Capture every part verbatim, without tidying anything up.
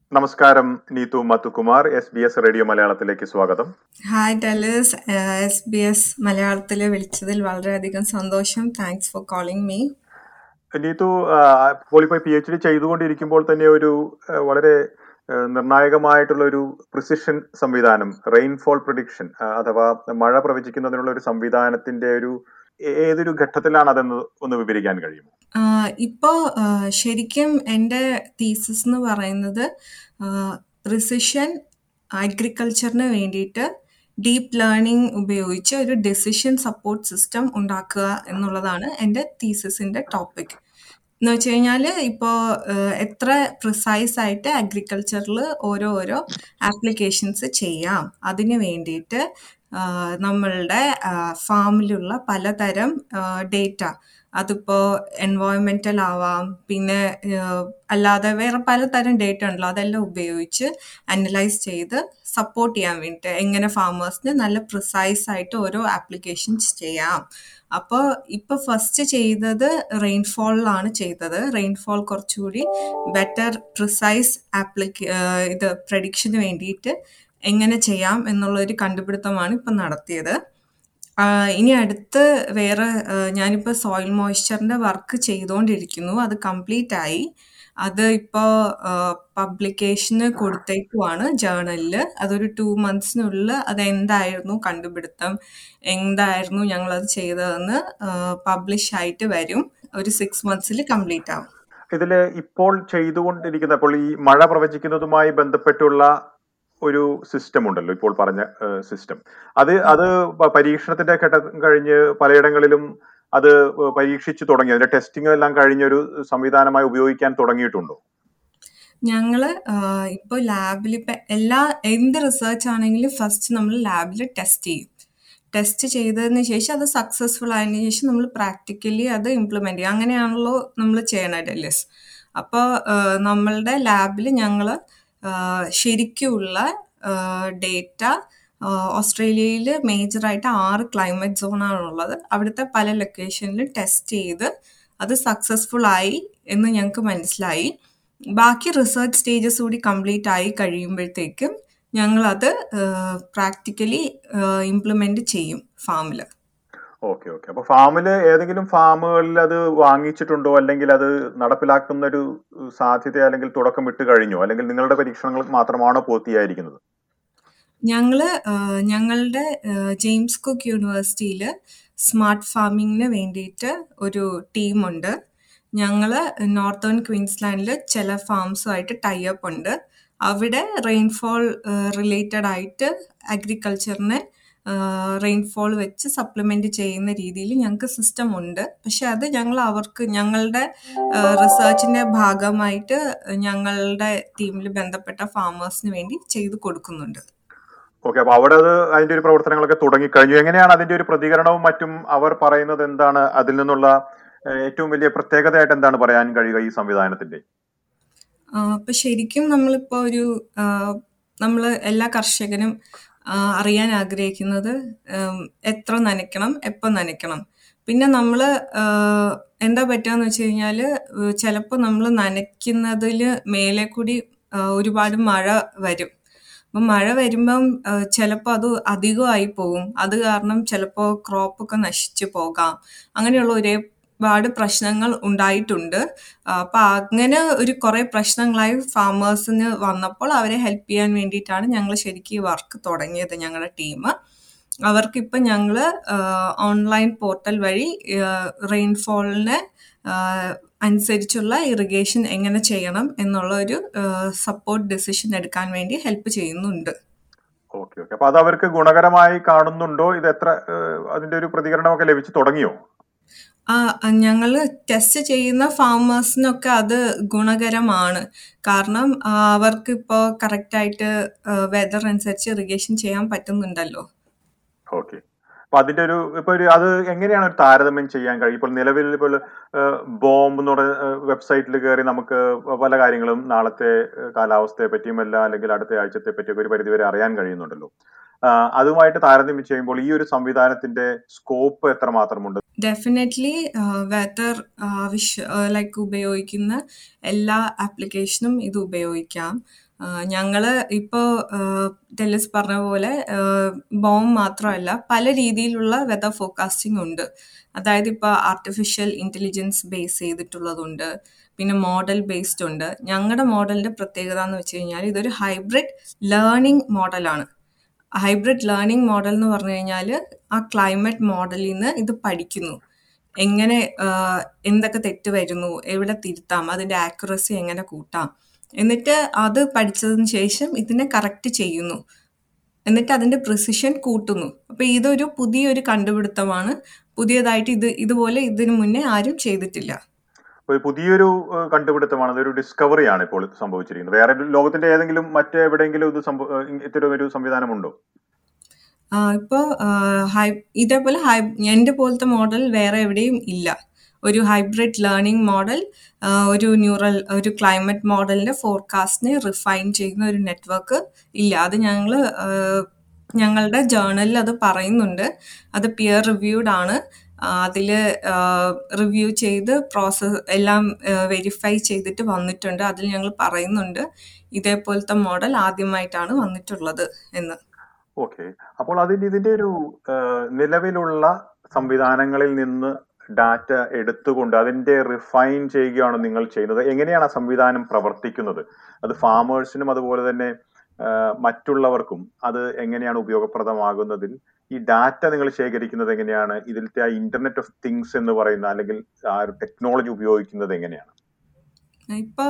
നമസ്കാരം Neethu Madhukumar, S B S radio മലയാളത്തിലേക്ക് സ്വാഗതം. ഹായ് ഡെലിസ്, എസ് ബി എസ് മലയാളത്തിൽ വിളിച്ചതിൽ വളരെയധികം സന്തോഷം. Thanks for calling me. Neethu ഇപ്പോൾ ഇപ്പോൾ പി എച്ച് ഡി ചെയ്തുകൊണ്ടിരിക്കുമ്പോൾ തന്നെ ഒരു ആ, വളരെ ആ, നിർണായകമായിട്ടുള്ള ഒരു പ്രിസിഷൻ സംവിധാനം, റെയിൻഫോൾ പ്രഡിക്ഷൻ അഥവാ മഴ പ്രവചിക്കുന്നതിനുള്ള ഒരു സംവിധാനത്തിന്റെ ഒരു ഏ- ഏതൊരു ഘട്ടത്തിലാണ് അതെന്ന് ഒന്ന് വിവരിക്കാൻ കഴിയുമോ? ഇപ്പോൾ ശരിക്കും എൻ്റെ തീസിസ് എന്ന് പറയുന്നത് പ്രിസിഷൻ അഗ്രികൾച്ചറിന് വേണ്ടിയിട്ട് ഡീപ്പ് ലേണിംഗ് ഉപയോഗിച്ച് ഒരു ഡെസിഷൻ സപ്പോർട്ട് സിസ്റ്റം ഉണ്ടാക്കുക എന്നുള്ളതാണ് എൻ്റെ തീസിസിൻ്റെ ടോപ്പിക്. എന്ന് വെച്ച് കഴിഞ്ഞാൽ ഇപ്പോൾ എത്ര പ്രിസൈസ് ആയിട്ട് അഗ്രികൾച്ചറിൽ ഓരോ ഓരോ ആപ്ലിക്കേഷൻസ് ചെയ്യാം, അതിന് വേണ്ടിയിട്ട് ആ, നമ്മളുടെ ഫാമിലുള്ള പലതരം ഡേറ്റ, അതിപ്പോൾ എൻവയോൺമെൻറ്റൽ ആവാം, പിന്നെ ആ, അല്ലാതെ വേറെ പലതരം ഡേറ്റ ഉണ്ടല്ലോ, അതെല്ലാം ഉപയോഗിച്ച് അനലൈസ് ചെയ്ത് സപ്പോർട്ട് ചെയ്യാൻ വേണ്ടിയിട്ട് എങ്ങനെ ഫാമേഴ്സിന് നല്ല പ്രിസൈസ് ആയിട്ട് ഓരോ ആപ്ലിക്കേഷൻസ് ചെയ്യാം. അപ്പോൾ ഇപ്പോൾ ഫസ്റ്റ് ചെയ്തത് റെയിൻഫോളിലാണ് ചെയ്തത്. റെയിൻഫോൾ കുറച്ചുകൂടി ബെറ്റർ പ്രിസൈസ് ആപ്ലിക്ക ഇത് പ്രഡിക്ഷന് വേണ്ടിയിട്ട് എങ്ങനെ ചെയ്യാം എന്നുള്ളൊരു കണ്ടുപിടുത്തമാണ് ഇപ്പം നടത്തിയത്. ആഹ് ഇനി അടുത്ത് വേറെ ആഹ് ഞാനിപ്പോൾ സോയിൽ മോയ്സ്ചറിൻ്റെ വർക്ക് ചെയ്തുകൊണ്ടിരിക്കുന്നു. അത് കംപ്ലീറ്റ് ആയി. അത് ഇപ്പോൾ പബ്ലിക്കേഷന് കൊടുത്തേക്കുവാണ് ജേർണലിൽ. അതൊരു ടു മന്ത്സിനുള്ളിൽ അത് എന്തായിരുന്നു കണ്ടുപിടുത്തം, എന്തായിരുന്നു ഞങ്ങളത് ചെയ്തതെന്ന് പബ്ലിഷ് ആയിട്ട് വരും. ഒരു സിക്സ് മന്ത്സിൽ കംപ്ലീറ്റ് ആവും. ഇതില് ഇപ്പോൾ ചെയ്തുകൊണ്ടിരിക്കുന്ന, അപ്പോൾ ഈ മഴ പ്രവചിക്കുന്നതുമായി ബന്ധപ്പെട്ടുള്ള ഒരു സിസ്റ്റം ഉണ്ടല്ലോ, ഇപ്പോൾ പറഞ്ഞ സിസ്റ്റം, അത് അത് പ- പരീക്ഷണത്തിന്റെ ഘട്ടം കഴിഞ്ഞ് പലയിടങ്ങളിലും അത് പരീക്ഷിച്ചു തുടങ്ങി, അതിന്റെ ടെസ്റ്റിംഗ് എല്ലാം കഴിഞ്ഞ ഒരു സംവിധാനമായി ഉപയോഗിക്കാൻ തുടങ്ങിയിട്ടുണ്ടോ? ഞങ്ങൾ ഇപ്പോൾ ലാബിൽ ഇപ്പം എല്ലാ എന്ത് റിസർച്ച് ആണെങ്കിലും ഫസ്റ്റ് നമ്മൾ ലാബിൽ ടെസ്റ്റ് ചെയ്യും. ടെസ്റ്റ് ചെയ്തതിന് ശേഷം അത് സക്സസ്ഫുൾ ആയതിനു ശേഷം നമ്മൾ പ്രാക്ടിക്കലി അത് ഇംപ്ലിമെൻ്റ് ചെയ്യും. അങ്ങനെയാണല്ലോ നമ്മൾ ചെയ്യണത് ഡെല്ലിസ്. അപ്പോൾ നമ്മളുടെ ലാബിൽ ഞങ്ങൾ ശരിക്കുമുള്ള ഡേറ്റ, ഓസ്ട്രേലിയയിൽ മേജറായിട്ട് ആറ് ക്ലൈമറ്റ് സോണാണുള്ളത്. അവിടുത്തെ പല ലൊക്കേഷനിലും ടെസ്റ്റ് ചെയ്ത് അത് സക്സസ്ഫുൾ ആയി എന്ന് ഞങ്ങൾക്ക് മനസ്സിലായി. ബാക്കി റിസർച്ച് സ്റ്റേജസ് കൂടി കംപ്ലീറ്റ് ആയി കഴിയുമ്പോഴത്തേക്കും ഞങ്ങളത് പ്രാക്ടിക്കലി ഇംപ്ലിമെന്റ് ചെയ്യും ഫാമിൽ. ഓക്കെ ഓക്കെ അപ്പൊ ഫാമില് ഏതെങ്കിലും ഫാമുകളിൽ അത് വാങ്ങിച്ചിട്ടുണ്ടോ, അല്ലെങ്കിൽ അത് നടപ്പിലാക്കുന്ന ഒരു സാധ്യത അല്ലെങ്കിൽ തുടക്കം വിട്ട് കഴിഞ്ഞോ, അല്ലെങ്കിൽ നിങ്ങളുടെ പരീക്ഷണങ്ങൾ മാത്രമാണോ പൂർത്തിയായിരിക്കുന്നത്? ഞങ്ങൾ ഞങ്ങളുടെ ജെയിംസ് കുക്ക് യൂണിവേഴ്സിറ്റിയിൽ സ്മാർട്ട് ഫാമിങ്ങിന് വേണ്ടിയിട്ട് ഒരു ടീമുണ്ട്. ഞങ്ങൾ നോർത്തേൺ ക്വീൻസ്ലാൻഡിൽ ചില ഫാംസുമായിട്ട് ടൈ അപ്പ് ഉണ്ട്. അവിടെ റെയിൻഫോൾ റിലേറ്റഡ് ആയിട്ട് അഗ്രികൾച്ചറിനെ റെയിൻഫോൾ വെച്ച് സപ്ലിമെൻ്റ് ചെയ്യുന്ന രീതിയിൽ ഞങ്ങൾക്ക് സിസ്റ്റം ഉണ്ട്. പക്ഷെ അത് ഞങ്ങൾ അവർക്ക് ഞങ്ങളുടെ റിസർച്ചിൻ്റെ ഭാഗമായിട്ട് ഞങ്ങളുടെ ടീമിൽ ബന്ധപ്പെട്ട ഫാമേഴ്സിന് വേണ്ടി ചെയ്തു കൊടുക്കുന്നുണ്ട്. ഓക്കെ, അപ്പൊ അവിടെ അത് അതിന്റെ ഒരു പ്രവർത്തനങ്ങളൊക്കെ തുടങ്ങിക്കഴിഞ്ഞു. എങ്ങനെയാണ് അതിന്റെ ഒരു പ്രതികരണവും മറ്റും? അവർ പറയുന്നത് എന്താണ്? അതിൽ നിന്നുള്ള ഏഹ്, ഏറ്റവും വലിയ പ്രത്യേകതയായിട്ട് എന്താണ് പറയാൻ കഴിയുക ഈ സംവിധാനത്തിന്റെ? അപ്പം ശരിക്കും നമ്മളിപ്പോൾ ഒരു നമ്മൾ എല്ലാ കർഷകനും ആ, അറിയാൻ ആഗ്രഹിക്കുന്നത് ഉം, എത്ര നനയ്ക്കണം, എപ്പോൾ നനയ്ക്കണം. പിന്നെ നമ്മൾ എന്താ പറ്റുകയെന്ന് വെച്ച് കഴിഞ്ഞാൽ ചിലപ്പോൾ നമ്മൾ നനയ്ക്കുന്നതിൽ മേലെ കൂടി ആ, ഒരുപാട് മഴ വരും. അപ്പം മഴ വരുമ്പം ചിലപ്പോൾ അത് അധികമായി പോകും. അത് കാരണം ചിലപ്പോൾ ക്രോപ്പൊക്കെ നശിച്ചു പോകാം. അങ്ങനെയുള്ള ഒരുപാട് പ്രശ്നങ്ങൾ ഉണ്ടായിട്ടുണ്ട്. അപ്പം അങ്ങനെ ഒരു കുറേ പ്രശ്നങ്ങളായി ഫാമേഴ്സിന് വന്നപ്പോൾ അവരെ ഹെൽപ്പ് ചെയ്യാൻ വേണ്ടിയിട്ടാണ് ഞങ്ങൾ ശരിക്കും ഈ വർക്ക് തുടങ്ങിയത്. ഞങ്ങളുടെ ടീം അവർക്കിപ്പം ഞങ്ങൾ ഓൺലൈൻ പോർട്ടൽ വഴി റെയിൻഫോളിനെ അനുസരിച്ചുള്ള ഇറിഗേഷൻ എങ്ങനെ ചെയ്യണം എന്നുള്ള ഒരു സപ്പോർട്ട് ഡിസിഷൻ എടുക്കാൻ വേണ്ടി ഹെൽപ്പ് ചെയ്യുന്നുണ്ട്. ഓക്കെ ഓക്കെ അപ്പൊ അത് അവർക്ക് ഗുണകരമായി കാണുന്നുണ്ടോ? ഇത് എത്ര ഏഹ്, അതിന്റെ ഒരു പ്രതികരണമൊക്കെ ലഭിച്ചു തുടങ്ങിയോ? ആ ഞങ്ങൾ ടെസ്റ്റ് ചെയ്യുന്ന ഫാമേഴ്സിനൊക്കെ അത് ഗുണകരമാണ്. കാരണം ആ, അവർക്കിപ്പോൾ കറക്റ്റായിട്ട് വെതർ അനുസരിച്ച് ഇറിഗേഷൻ ചെയ്യാൻ പറ്റുന്നുണ്ടല്ലോ. ഓക്കെ, അപ്പൊ അതിന്റെ ഒരു ഇപ്പൊ ഒരു അത് എങ്ങനെയാണ് ഒരു താരതമ്യം ചെയ്യാൻ കഴിയും? ഇപ്പോൾ നിലവിൽ ഇപ്പോൾ ബോംബ് എന്ന് പറയുന്ന വെബ്സൈറ്റിൽ കയറി നമുക്ക് പല കാര്യങ്ങളും നാളത്തെ ഏഹ്, കാലാവസ്ഥയെ പറ്റിയും എല്ലാം, അല്ലെങ്കിൽ അടുത്ത ആഴ്ചത്തെ പറ്റിയൊക്കെ ഒരു പരിധിവരെ അറിയാൻ കഴിയുന്നുണ്ടല്ലോ. അതുമായിട്ട് താരതമ്യം ചെയ്യുമ്പോൾ ഈ ഒരു സംവിധാനത്തിന്റെ സ്കോപ്പ് എത്രമാത്രമുണ്ട്? ഡെഫിനറ്റ്ലി വെതർ ആവശ്യ ലൈക്ക് ഉപയോഗിക്കുന്ന എല്ലാ ആപ്ലിക്കേഷനും ഇത് ഉപയോഗിക്കാം. ഞങ്ങൾ ഇപ്പോൾ ടെലിസ് പറഞ്ഞ പോലെ ബോം മാത്രമല്ല, പല രീതിയിലുള്ള വെതർ ഫോർകാസ്റ്റിംഗ് ഉണ്ട്. അതായത് ഇപ്പോൾ ആർട്ടിഫിഷ്യൽ ഇൻ്റലിജൻസ് ബേസ് ചെയ്തിട്ടുള്ളതുണ്ട്, പിന്നെ മോഡൽ ബേസ്ഡ് ഉണ്ട്. ഞങ്ങളുടെ മോഡലിൻ്റെ പ്രത്യേകത എന്ന് വെച്ച് കഴിഞ്ഞാൽ ഇതൊരു ഹൈബ്രിഡ് ലേണിംഗ് മോഡലാണ്. ഹൈബ്രിഡ് ലേണിംഗ് മോഡൽ എന്ന് പറഞ്ഞു കഴിഞ്ഞാൽ ആ ക്ലൈമറ്റ് മോഡലിൽ നിന്ന് ഇത് പഠിക്കുന്നു, എങ്ങനെ എന്തൊക്കെ തെറ്റ് വരുന്നു, എവിടെ തിരുത്താം, അതിൻ്റെ ആക്യുറസി എങ്ങനെ കൂട്ടാം, എന്നിട്ട് അത് പഠിച്ചതിന് ശേഷം ഇതിനെ കറക്റ്റ് ചെയ്യുന്നു, എന്നിട്ട് അതിൻ്റെ പ്രിസിഷൻ കൂട്ടുന്നു. അപ്പോൾ ഇതൊരു പുതിയൊരു കണ്ടുപിടുത്തമാണ്. പുതിയതായിട്ട് ഇത് ഇതുപോലെ ഇതിനു മുന്നേ ആരും ചെയ്തിട്ടില്ല. ഒരു പുതിയൊരു കണ്ടുപിടുത്തമാണ്, അതൊരു ഡിസ്കവറിയാണ് ഇപ്പോൾ സംഭവിച്ചിരിക്കുന്നത്. വേറെ ലോകത്തിന്റെ ഏതെങ്കിലും മറ്റെവിടെയെങ്കിലും ഇത് ഇത്തരം ഒരു സംവിധാനമുണ്ടോ? ഇപ്പോൾ ഇതേപോലെ ഹൈ എൻ്റെ പോലത്തെ മോഡൽ വേറെ എവിടെയും ഇല്ല. ഒരു ഹൈബ്രിഡ് ലേണിംഗ് മോഡൽ, ഒരു ന്യൂറൽ ഒരു ക്ലൈമറ്റ് മോഡലിൻ്റെ ഫോർകാസ്റ്റിനെ റിഫൈൻ ചെയ്യുന്ന ഒരു നെറ്റ്വർക്ക് ഇല്ല. അത് ഞങ്ങൾ ഞങ്ങളുടെ ജേർണലിൽ അത് പറയുന്നുണ്ട്. അത് പിയർ റിവ്യൂഡ് ആണ്. അതിൽ റിവ്യൂ ചെയ്ത് പ്രോസസ് എല്ലാം വെരിഫൈ ചെയ്തിട്ട് വന്നിട്ടുണ്ട്. അതിൽ ഞങ്ങൾ പറയുന്നുണ്ട് ഇതേപോലത്തെ മോഡൽ ആദ്യമായിട്ടാണ് വന്നിട്ടുള്ളത് എന്ന്. ഓക്കെ, അപ്പോൾ അതിന് ഇതിന്റെ ഒരു നിലവിലുള്ള സംവിധാനങ്ങളിൽ നിന്ന് ഡാറ്റ എടുത്തുകൊണ്ട് അതിന്റെ റിഫൈൻ ചെയ്യുകയാണോ നിങ്ങൾ ചെയ്യുന്നത്? എങ്ങനെയാണ് ആ സംവിധാനം പ്രവർത്തിക്കുന്നത്? അത് ഫാമേഴ്സിനും അതുപോലെ തന്നെ മറ്റുള്ളവർക്കും അത് എങ്ങനെയാണ് ഉപയോഗപ്രദമാകുന്നതിൽ? ഈ ഡാറ്റ നിങ്ങൾ ശേഖരിക്കുന്നത് എങ്ങനെയാണ്? ഇതിലത്തെ ആ ഇന്റർനെറ്റ് ഓഫ് തിങ്സ് എന്ന് പറയുന്ന അല്ലെങ്കിൽ ആ ഒരു ടെക്നോളജി ഉപയോഗിക്കുന്നത് എങ്ങനെയാണ്? ഇപ്പൊ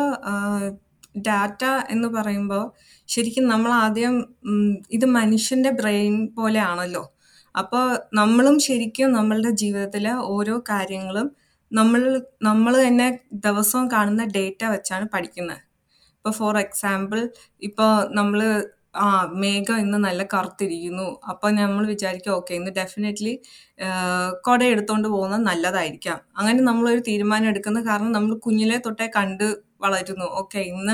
ഡാറ്റ എന്ന് പറയുമ്പോൾ ശരിക്കും നമ്മൾ ആദ്യം ഇത് മനുഷ്യന്റെ ബ്രെയിൻ പോലെ ആണല്ലോ. അപ്പോൾ നമ്മളും ശരിക്കും നമ്മളുടെ ജീവിതത്തിലെ ഓരോ കാര്യങ്ങളും നമ്മൾ നമ്മൾ തന്നെ ദിവസവും കാണുന്ന ഡേറ്റ വെച്ചാണ് പഠിക്കുന്നത്. ഇപ്പോൾ ഫോർ എക്സാമ്പിൾ, ഇപ്പോൾ നമ്മൾ ആ മേഘം ഇന്ന് നല്ല കറുത്തിരിക്കുന്നു, അപ്പോൾ നമ്മൾ വിചാരിക്കും ഓക്കെ ഇന്ന് ഡെഫിനറ്റ്ലി കുട എടുത്തുകൊണ്ട് പോകുന്നത് നല്ലതായിരിക്കാം. അങ്ങനെ നമ്മളൊരു തീരുമാനം എടുക്കുന്നത് കാരണം നമ്മൾ കുഞ്ഞിലെ തൊട്ടേ കണ്ട് വളരുന്നു. ഓക്കെ ഇന്ന്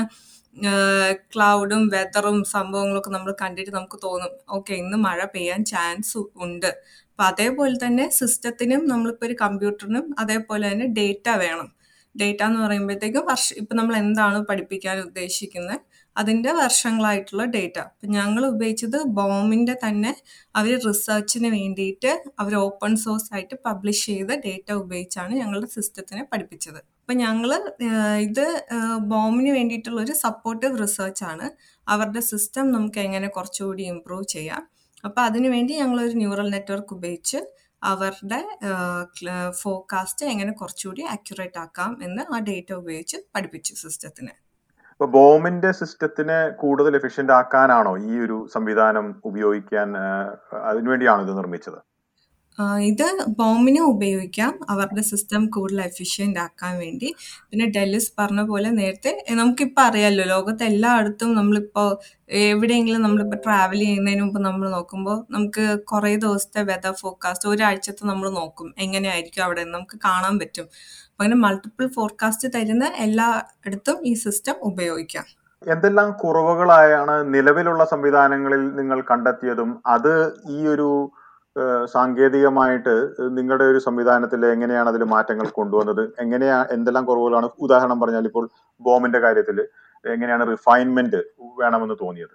ക്ലൗഡും വെതറും സംഭവങ്ങളൊക്കെ നമ്മൾ കണ്ടിട്ട് നമുക്ക് തോന്നും ഓക്കെ ഇന്ന് മഴ പെയ്യാൻ ചാൻസ് ഉണ്ട്. അപ്പം അതേപോലെ തന്നെ സിസ്റ്റത്തിനും നമ്മളിപ്പോൾ ഒരു കമ്പ്യൂട്ടറിനും അതേപോലെ തന്നെ ഡേറ്റ വേണം. ഡേറ്റ എന്ന് പറയുമ്പോഴത്തേക്കും വർഷം ഇപ്പം നമ്മൾ എന്താണ് പഠിപ്പിക്കാൻ ഉദ്ദേശിക്കുന്നത് അതിൻ്റെ വർഷങ്ങളായിട്ടുള്ള ഡേറ്റ. അപ്പം ഞങ്ങൾ ഉപയോഗിച്ചത് ബോമിൻ്റെ തന്നെ അവർ റിസർച്ചിന് വേണ്ടിയിട്ട് അവർ ഓപ്പൺ സോഴ്സ് ആയിട്ട് പബ്ലിഷ് ചെയ്ത ഡേറ്റ ഉപയോഗിച്ചാണ് ഞങ്ങളുടെ സിസ്റ്റത്തിനെ പഠിപ്പിച്ചത്. അപ്പം ഞങ്ങൾ ഇത് ബോമിന് വേണ്ടിയിട്ടുള്ളൊരു സപ്പോർട്ടീവ് റിസർച്ചാണ്. അവരുടെ സിസ്റ്റം നമുക്ക് എങ്ങനെ കുറച്ചുകൂടി ഇമ്പ്രൂവ് ചെയ്യാം. അപ്പം അതിനുവേണ്ടി ഞങ്ങളൊരു ന്യൂറൽ നെറ്റ്വർക്ക് ഉപയോഗിച്ച് അവരുടെ ഫോർകാസ്റ്റ് എങ്ങനെ കുറച്ചുകൂടി ആക്യുറേറ്റ് ആക്കാം എന്ന് ആ ഡേറ്റ ഉപയോഗിച്ച് പഠിപ്പിച്ചു സിസ്റ്റത്തിനെ. ഇപ്പൊ ബോമിന്റെ സിസ്റ്റത്തിനെ കൂടുതൽ എഫിഷ്യന്റ് ആക്കാനാണോ ഈ ഒരു സംവിധാനം ഉപയോഗിക്കാൻ, അതിനുവേണ്ടിയാണോ ഇത് നിർമ്മിച്ചത്? ഇത് ബോമിനെ ഉപയോഗിക്കാം അവരുടെ സിസ്റ്റം കൂടുതൽ എഫിഷ്യൻ്റ് ആക്കാൻ വേണ്ടി. പിന്നെ ഡെല്ലിസ് പറഞ്ഞ പോലെ നേരത്തെ നമുക്കിപ്പോൾ അറിയാമല്ലോ, ലോകത്ത് എല്ലായിടത്തും നമ്മളിപ്പോൾ എവിടെയെങ്കിലും നമ്മളിപ്പോൾ ട്രാവൽ ചെയ്യുന്നതിന് മുമ്പ് നമ്മൾ നോക്കുമ്പോൾ നമുക്ക് കുറേ ദിവസത്തെ വെതർ ഫോർകാസ്റ്റ് ഒരാഴ്ചത്തെ നമ്മൾ നോക്കും എങ്ങനെയായിരിക്കും അവിടെ നമുക്ക് കാണാൻ പറ്റും. അപ്പം അങ്ങനെ മൾട്ടിപ്പിൾ ഫോർകാസ്റ്റ് തരുന്ന എല്ലായിടത്തും ഈ സിസ്റ്റം ഉപയോഗിക്കാം. എന്തെല്ലാം കുറവുകളായാണ് നിലവിലുള്ള സംവിധാനങ്ങളിൽ നിങ്ങൾ കണ്ടെത്തിയതും അത് ഈ ഒരു സാങ്കേതികമായിട്ട് നിങ്ങളുടെ ഒരു സംവിധാനത്തിൽ എങ്ങനെയാണ് അതിൽ മാറ്റങ്ങൾ കൊണ്ടുവന്നത്? എങ്ങനെയാ എന്തെല്ലാം കുറവുകളാണ്? ഉദാഹരണം പറഞ്ഞാൽ ഇപ്പോൾ ബോമിന്റെ കാര്യത്തിൽ എങ്ങനെയാണ് റിഫൈൻമെന്റ് വേണമെന്ന് തോന്നിയത്?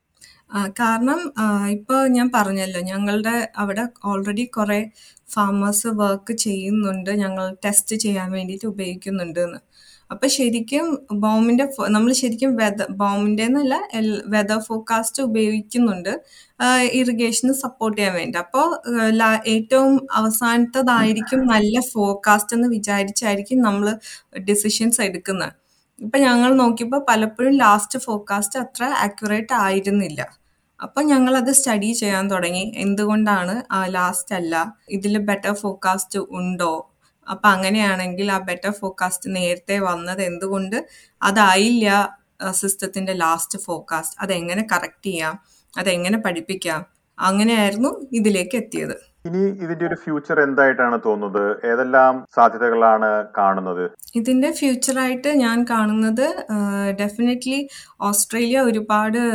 കാരണം ഇപ്പോൾ ഞാൻ പറഞ്ഞല്ലോ ഞങ്ങളുടെ അവിടെ ഓൾറെഡി കുറേ ഫാമേഴ്സ് വർക്ക് ചെയ്യുന്നുണ്ട്, ഞങ്ങൾ ടെസ്റ്റ് ചെയ്യാൻ വേണ്ടിയിട്ട് ഉപയോഗിക്കുന്നുണ്ട് എന്ന്. അപ്പം ശരിക്കും ബോമിൻ്റെ നമ്മൾ ശരിക്കും വെതർ ബോമിൻ്റെ എന്നല്ല വെതർ ഫോർകാസ്റ്റ് ഉപയോഗിക്കുന്നുണ്ട് ഇറിഗേഷന് സപ്പോർട്ട് ചെയ്യാൻ വേണ്ടി. അപ്പോൾ ഏറ്റവും അവസാനത്തതായിരിക്കും നല്ല ഫോർകാസ്റ്റ് എന്ന് വിചാരിച്ചായിരിക്കും നമ്മൾ ഡിസിഷൻസ് എടുക്കുന്നത്. ഇപ്പം ഞങ്ങൾ നോക്കിയപ്പോൾ പലപ്പോഴും ലാസ്റ്റ് ഫോർകാസ്റ്റ് അത്ര ആക്യുറേറ്റ് ആയിരുന്നില്ല. അപ്പം ഞങ്ങളത് സ്റ്റഡി ചെയ്യാൻ തുടങ്ങി, എന്തുകൊണ്ടാണ് ലാസ്റ്റ് അല്ല, ഇതിൽ ബെറ്റർ ഫോർകാസ്റ്റ് ഉണ്ടോ? അപ്പം അങ്ങനെയാണെങ്കിൽ ആ ബെറ്റർ ഫോർകാസ്റ്റ് നേരത്തെ വന്നത് എന്തുകൊണ്ട് അതായില്ല സിസ്റ്റത്തിൻ്റെ ലാസ്റ്റ് ഫോർകാസ്റ്റ്? അതെങ്ങനെ കറക്റ്റ് ചെയ്യാം, അതെങ്ങനെ പഠിപ്പിക്കാം? അങ്ങനെയായിരുന്നു ഇതിലേക്ക് എത്തിയത്. ഇനി ഇതിന്റെ ഒരു ഫ്യൂച്ചർ എന്തായിട്ടാണ് തോന്നുന്നത്? ഏതെല്ലാം സാധ്യതകളാണ് കാണുന്നത്? ഇതിന്റെ ഫ്യൂച്ചറായിട്ട് ഞാൻ കാണുന്നത് ഡെഫിനറ്റ്ലി ഓസ്ട്രേലിയ ഒരുപാട്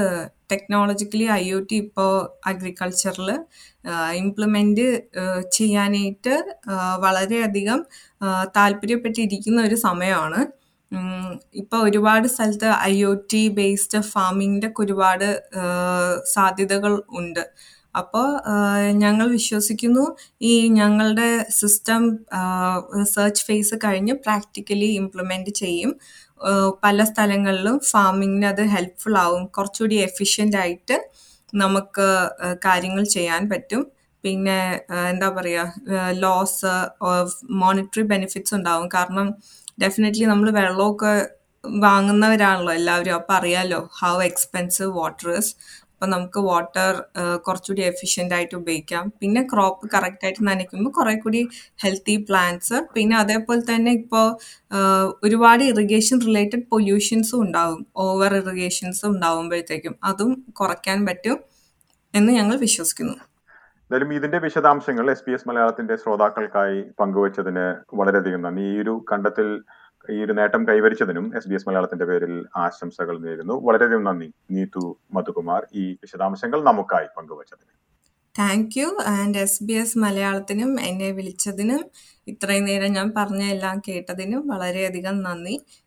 ടെക്നോളജിക്കലി ഐ ഒ ടി ഇപ്പോൾ അഗ്രികൾച്ചറിൽ ഇംപ്ലിമെൻ്റ് ചെയ്യാനായിട്ട് വളരെയധികം താല്പര്യപ്പെട്ടിരിക്കുന്ന ഒരു സമയമാണ്. ഇപ്പോൾ ഒരുപാട് സ്ഥലത്ത് ഐ ഒ ടി ബേസ്ഡ് ഫാമിങ്ങിൻ്റെ ഒക്കെ ഒരുപാട് സാധ്യതകൾ ഉണ്ട്. അപ്പോൾ ഞങ്ങൾ വിശ്വസിക്കുന്നു ഈ ഞങ്ങളുടെ സിസ്റ്റം റിസർച്ച് ഫേസ് കഴിഞ്ഞ് പ്രാക്ടിക്കലി ഇംപ്ലിമെൻ്റ് ചെയ്യും. പല സ്ഥലങ്ങളിലും ഫാമിങ്ങിന് അത് ഹെൽപ്ഫുൾ ആവും. കുറച്ചുകൂടി എഫിഷ്യൻ്റ് ആയിട്ട് നമുക്ക് കാര്യങ്ങൾ ചെയ്യാൻ പറ്റും. പിന്നെ എന്താ പറയുക, ലോസ് മോണിറ്ററി ബെനിഫിറ്റ്സ് ഉണ്ടാവും. കാരണം ഡെഫിനറ്റ്ലി നമ്മൾ വെള്ളമൊക്കെ വാങ്ങുന്നവരാണല്ലോ എല്ലാവരും. അപ്പം അറിയാമല്ലോ ഹൗ എക്സ്പെൻസീവ് വാട്ടർ ഇസ്. അപ്പം നമുക്ക് വാട്ടർ കുറച്ചുകൂടി എഫിഷ്യൻ്റ് ആയിട്ട് ഉപയോഗിക്കാം. പിന്നെ ക്രോപ്പ് കറക്റ്റായിട്ട് നനയ്ക്കുമ്പോൾ കുറേ കൂടി ഹെൽത്തി പ്ലാന്റ്സ്. പിന്നെ അതേപോലെ തന്നെ ഇപ്പോൾ ഒരുപാട് ഇറിഗേഷൻ റിലേറ്റഡ് പൊല്യൂഷൻസും ഉണ്ടാവും. ഓവർ ഇറിഗേഷൻസും ഉണ്ടാവുമ്പോഴത്തേക്കും അതും കുറയ്ക്കാൻ പറ്റും എന്ന് ഞങ്ങൾ വിശ്വസിക്കുന്നു. എന്തായാലും ഇതിന്റെ വിശദാംശങ്ങൾ എസ് ബി എസ് മലയാളത്തിന്റെ ശ്രോതാക്കൾക്കായി പങ്കുവച്ചതിന് വളരെയധികം നന്ദി. ഈ ഒരു കണ്ടെത്തൽ, ഈ ഒരു നേട്ടം കൈവരിച്ചതിനും എസ് ബി എസ് മലയാളത്തിന്റെ പേരിൽ ആശംസകൾ നേരുന്നു. വളരെയധികം നന്ദി നീതു മധുകുമാർ, ഈ വിശദാംശങ്ങൾ നമുക്കായി പങ്കുവച്ചതിന്. Thank you. And S B S മലയാളത്തിനും എന്നെ വിളിച്ചതിനും ഇത്രയും നേരം ഞാൻ പറഞ്ഞ എല്ലാം കേട്ടതിനും വളരെയധികം നന്ദി.